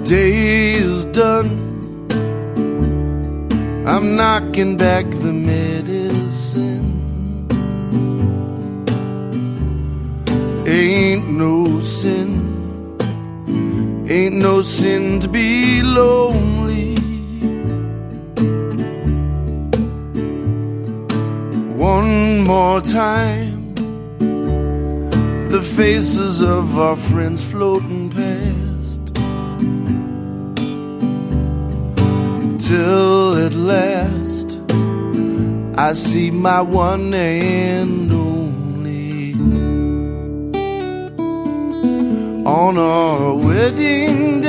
day is done, I'm knocking back the medicine. Ain't no sin, ain't no sin to be lonely. One more time, the faces of our friends floating past, till at last I see my one and only. On our wedding day,